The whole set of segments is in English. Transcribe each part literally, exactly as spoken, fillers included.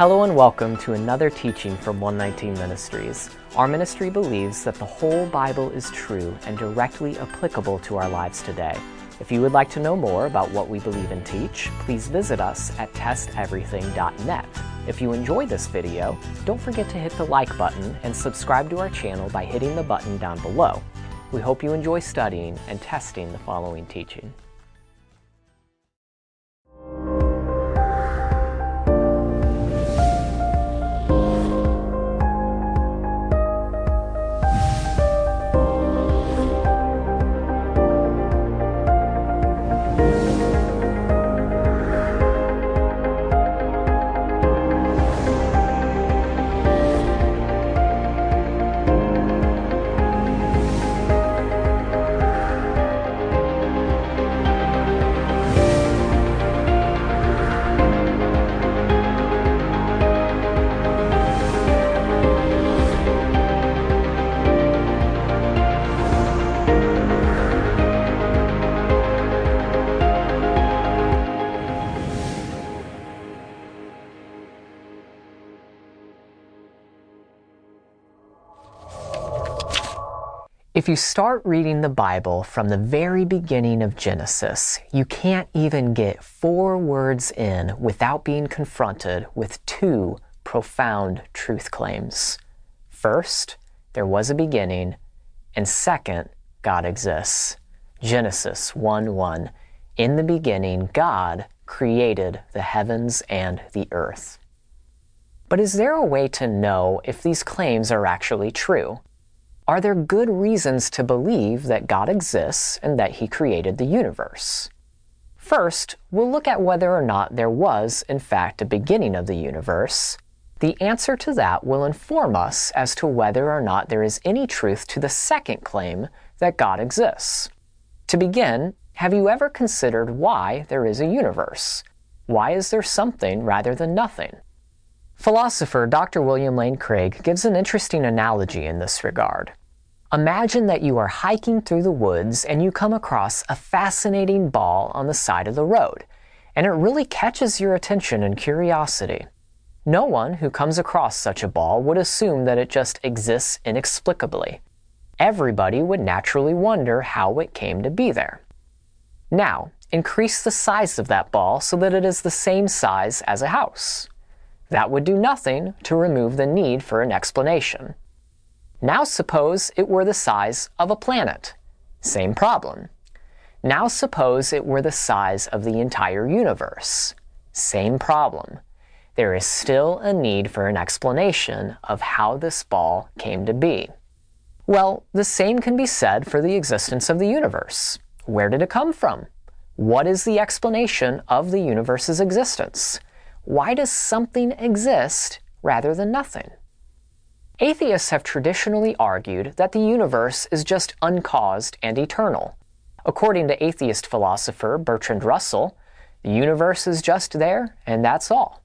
Hello and welcome to another teaching from one nineteen Ministries. Our ministry believes that the whole Bible is true and directly applicable to our lives today. If you would like to know more about what we believe and teach, please visit us at test everything dot net. If you enjoyed this video, don't forget to hit the like button and subscribe to our channel by hitting the button down below. We hope you enjoy studying and testing the following teaching. If you start reading the Bible from the very beginning of Genesis, you can't even get four words in without being confronted with two profound truth claims. First, there was a beginning, and second, God exists. Genesis one one, in the beginning, God created the heavens and the earth. But is there a way to know if these claims are actually true? Are there good reasons to believe that God exists and that He created the universe? First, we'll look at whether or not there was, in fact, a beginning of the universe. The answer to that will inform us as to whether or not there is any truth to the second claim that God exists. To begin, have you ever considered why there is a universe? Why is there something rather than nothing? Philosopher Doctor William Lane Craig gives an interesting analogy in this regard. Imagine that you are hiking through the woods and you come across a fascinating ball on the side of the road, and it really catches your attention and curiosity. No one who comes across such a ball would assume that it just exists inexplicably. Everybody would naturally wonder how it came to be there. Now, increase the size of that ball so that it is the same size as a house. That would do nothing to remove the need for an explanation. Now suppose it were the size of a planet. Same problem. Now suppose it were the size of the entire universe. Same problem. There is still a need for an explanation of how this ball came to be. Well, the same can be said for the existence of the universe. Where did it come from? What is the explanation of the universe's existence? Why does something exist rather than nothing? Atheists have traditionally argued that the universe is just uncaused and eternal. According to atheist philosopher Bertrand Russell, the universe is just there and that's all.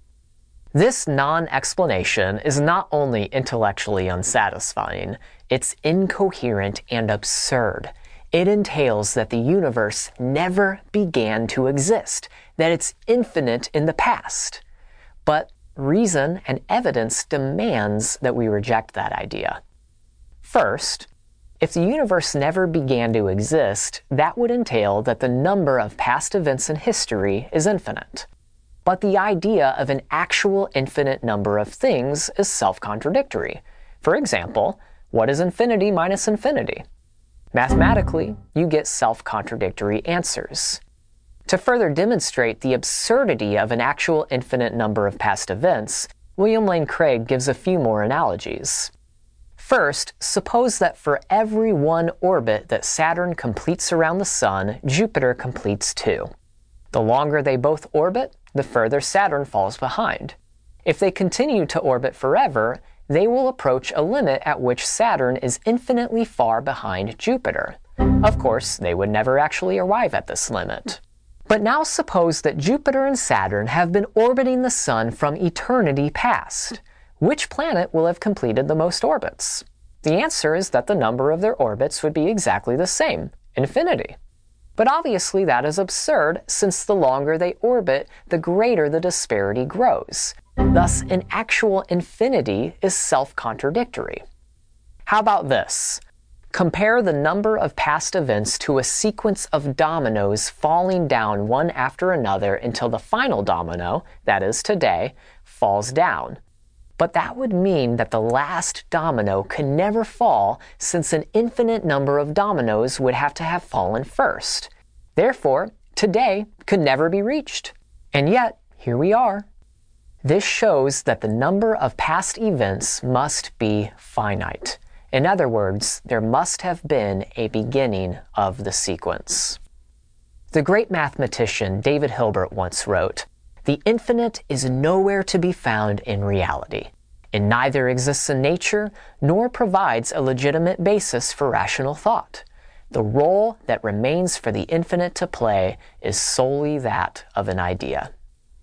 This non-explanation is not only intellectually unsatisfying, it's incoherent and absurd. It entails that the universe never began to exist, that it's infinite in the past. But reason and evidence demands that we reject that idea. First, if the universe never began to exist, that would entail that the number of past events in history is infinite. But the idea of an actual infinite number of things is self-contradictory. For example, what is infinity minus infinity? Mathematically, you get self-contradictory answers. To further demonstrate the absurdity of an actual infinite number of past events, William Lane Craig gives a few more analogies. First, suppose that for every one orbit that Saturn completes around the Sun, Jupiter completes two. The longer they both orbit, the further Saturn falls behind. If they continue to orbit forever, they will approach a limit at which Saturn is infinitely far behind Jupiter. Of course, they would never actually arrive at this limit. But now suppose that Jupiter and Saturn have been orbiting the Sun from eternity past. Which planet will have completed the most orbits? The answer is that the number of their orbits would be exactly the same, infinity. But obviously that is absurd, since the longer they orbit, the greater the disparity grows. Thus, an actual infinity is self-contradictory. How about this? Compare the number of past events to a sequence of dominoes falling down one after another until the final domino, that is today, falls down. But that would mean that the last domino could never fall, since an infinite number of dominoes would have to have fallen first. Therefore, today could never be reached. And yet, here we are. This shows that the number of past events must be finite. In other words, there must have been a beginning of the sequence. The great mathematician David Hilbert once wrote, "The infinite is nowhere to be found in reality. It neither exists in nature nor provides a legitimate basis for rational thought. The role that remains for the infinite to play is solely that of an idea."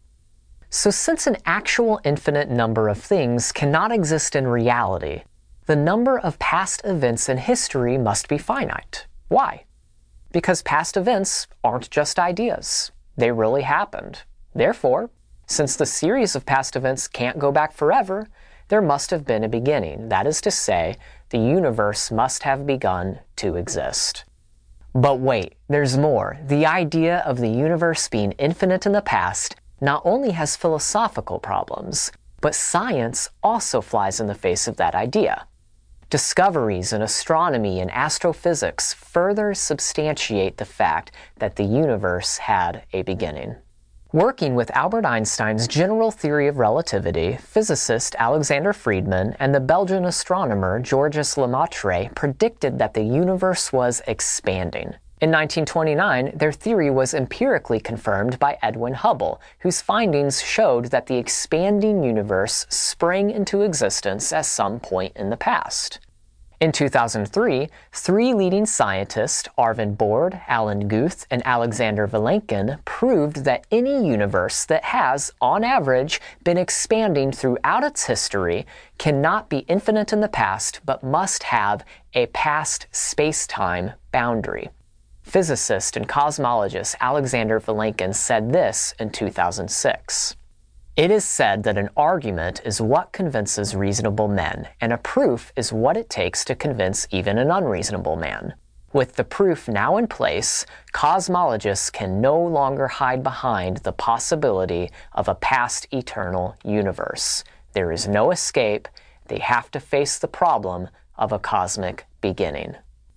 So since an actual infinite number of things cannot exist in reality, the number of past events in history must be finite. Why? Because past events aren't just ideas. They really happened. Therefore, since the series of past events can't go back forever, there must have been a beginning. That is to say, the universe must have begun to exist. But wait, there's more. The idea of the universe being infinite in the past not only has philosophical problems, but science also flies in the face of that idea. Discoveries in astronomy and astrophysics further substantiate the fact that the universe had a beginning. Working with Albert Einstein's general theory of relativity, physicist Alexander Friedmann and the Belgian astronomer Georges Lemaitre predicted that the universe was expanding. In nineteen twenty-nine, their theory was empirically confirmed by Edwin Hubble, whose findings showed that the expanding universe sprang into existence at some point in the past. In two thousand three, three leading scientists, Arvind Borde, Alan Guth, and Alexander Vilenkin, proved that any universe that has, on average, been expanding throughout its history cannot be infinite in the past, but must have a past space-time boundary. Physicist and cosmologist Alexander Vilenkin said this in two thousand six. "It is said that an argument is what convinces reasonable men, and a proof is what it takes to convince even an unreasonable man. With the proof now in place, cosmologists can no longer hide behind the possibility of a past eternal universe. There is no escape. They have to face the problem of a cosmic beginning."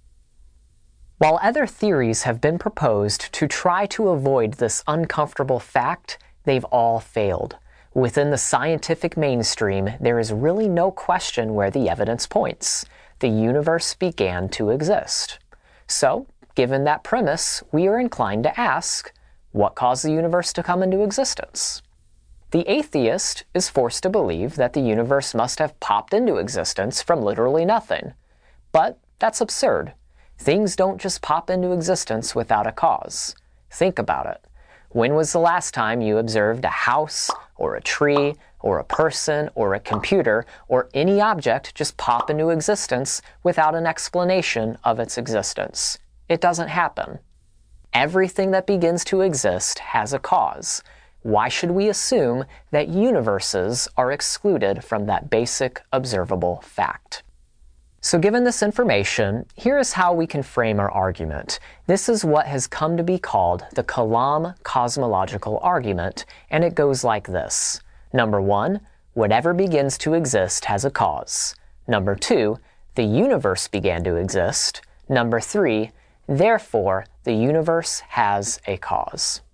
While other theories have been proposed to try to avoid this uncomfortable fact, they've all failed. Within the scientific mainstream, there is really no question where the evidence points. The universe began to exist. So, given that premise, we are inclined to ask, what caused the universe to come into existence? The atheist is forced to believe that the universe must have popped into existence from literally nothing. But that's absurd. Things don't just pop into existence without a cause. Think about it. When was the last time you observed a house, or a tree, or a person, or a computer, or any object just pop into existence without an explanation of its existence? It doesn't happen. Everything that begins to exist has a cause. Why should we assume that universes are excluded from that basic observable fact? So given this information, here is how we can frame our argument. This is what has come to be called the Kalam cosmological argument, and it goes like this. Number one, whatever begins to exist has a cause. Number two, the universe began to exist. Number three, therefore, the universe has a cause.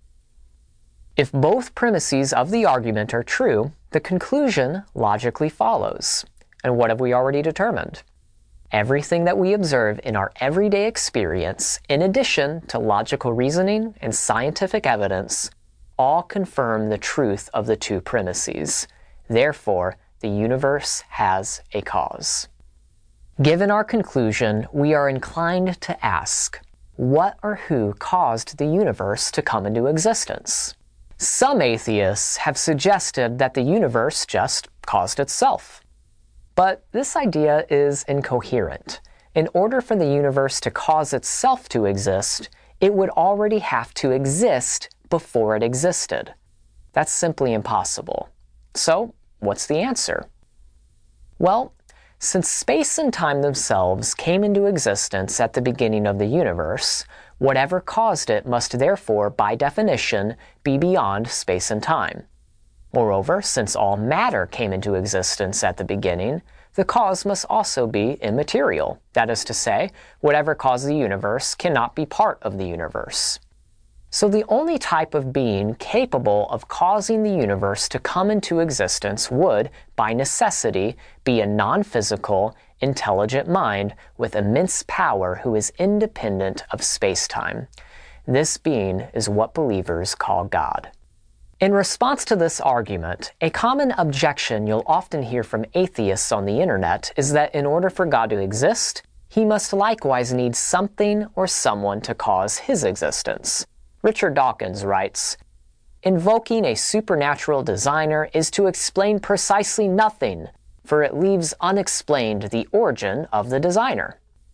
If both premises of the argument are true, the conclusion logically follows. And what have we already determined? Everything that we observe in our everyday experience, in addition to logical reasoning and scientific evidence, all confirm the truth of the two premises. Therefore, the universe has a cause. Given our conclusion, we are inclined to ask, what or who caused the universe to come into existence? Some atheists have suggested that the universe just caused itself. But this idea is incoherent. In order for the universe to cause itself to exist, it would already have to exist before it existed. That's simply impossible. So, what's the answer? Well, since space and time themselves came into existence at the beginning of the universe, whatever caused it must therefore, by definition, be beyond space and time. Moreover, since all matter came into existence at the beginning, the cause must also be immaterial. That is to say, whatever caused the universe cannot be part of the universe. So the only type of being capable of causing the universe to come into existence would, by necessity, be a non-physical, intelligent mind with immense power who is independent of space-time. This being is what believers call God. In response to this argument, a common objection you'll often hear from atheists on the internet is that in order for God to exist, he must likewise need something or someone to cause his existence. Richard Dawkins writes, "Invoking a supernatural designer is to explain precisely nothing, for it leaves unexplained the origin of the designer."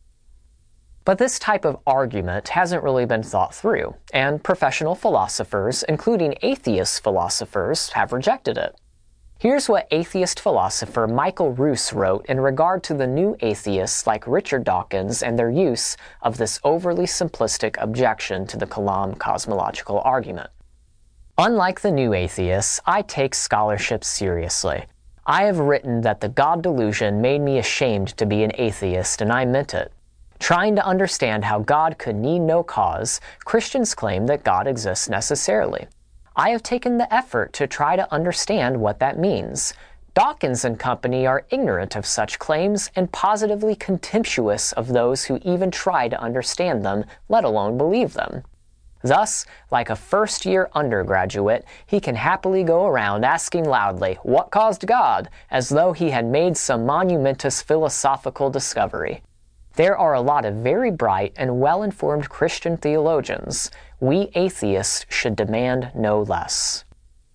But this type of argument hasn't really been thought through, and professional philosophers, including atheist philosophers, have rejected it. Here's what atheist philosopher Michael Ruse wrote in regard to the new atheists like Richard Dawkins and their use of this overly simplistic objection to the Kalam cosmological argument. Unlike the new atheists, I take scholarship seriously. I have written that the God delusion made me ashamed to be an atheist, and I meant it. Trying to understand how God could need no cause, Christians claim that God exists necessarily. I have taken the effort to try to understand what that means. Dawkins and company are ignorant of such claims and positively contemptuous of those who even try to understand them, let alone believe them. Thus, like a first-year undergraduate, he can happily go around asking loudly, "What caused God?" as though he had made some monumentous philosophical discovery. There are a lot of very bright and well-informed Christian theologians. We atheists should demand no less.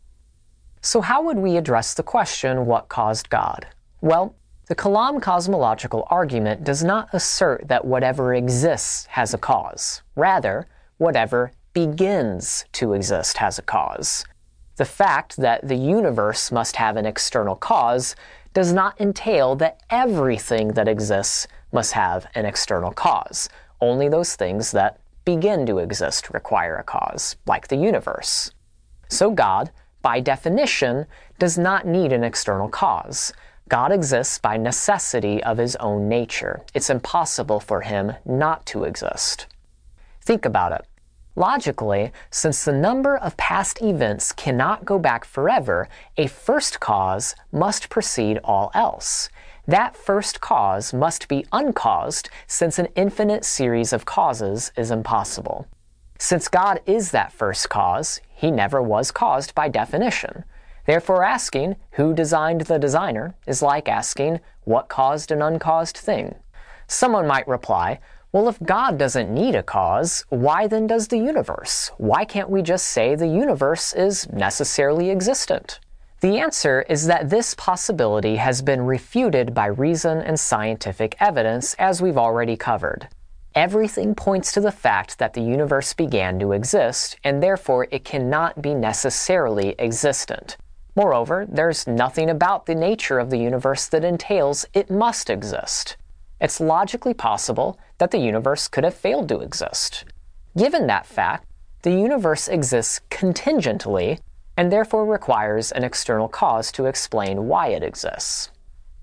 So how would we address the question, what caused God? Well, the Kalam cosmological argument does not assert that whatever exists has a cause. Rather, whatever begins to exist has a cause. The fact that the universe must have an external cause does not entail that everything that exists must have an external cause. Only those things that begin to exist require a cause, like the universe. So God, by definition, does not need an external cause. God exists by necessity of his own nature. It's impossible for him not to exist. Think about it. Logically, since the number of past events cannot go back forever, a first cause must precede all else. That first cause must be uncaused, since an infinite series of causes is impossible. Since God is that first cause, he never was caused by definition. Therefore, asking, who designed the designer, is like asking, what caused an uncaused thing? Someone might reply, well, if God doesn't need a cause, why then does the universe? Why can't we just say the universe is necessarily existent? The answer is that this possibility has been refuted by reason and scientific evidence, as we've already covered. Everything points to the fact that the universe began to exist, and therefore it cannot be necessarily existent. Moreover, there's nothing about the nature of the universe that entails it must exist. It's logically possible that the universe could have failed to exist. Given that fact, the universe exists contingently, and therefore requires an external cause to explain why it exists.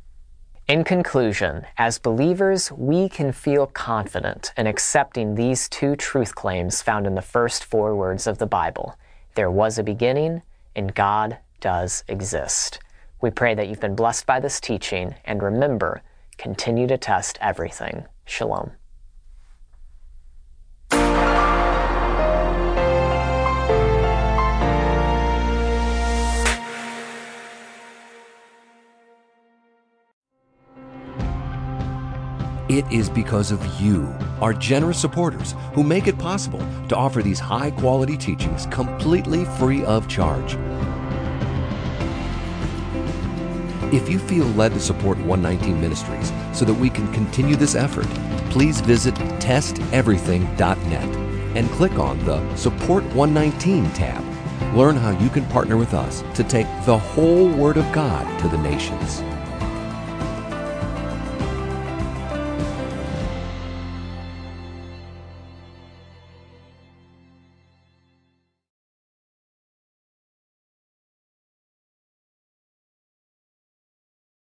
In conclusion, as believers, we can feel confident in accepting these two truth claims found in the first four words of the Bible. There was a beginning, and God does exist. We pray that you've been blessed by this teaching, and remember, continue to test everything. Shalom. It is because of you, our generous supporters, who make it possible to offer these high-quality teachings completely free of charge. If you feel led to support one nineteen Ministries so that we can continue this effort, please visit test everything dot net and click on the Support one nineteen tab. Learn how you can partner with us to take the whole Word of God to the nations.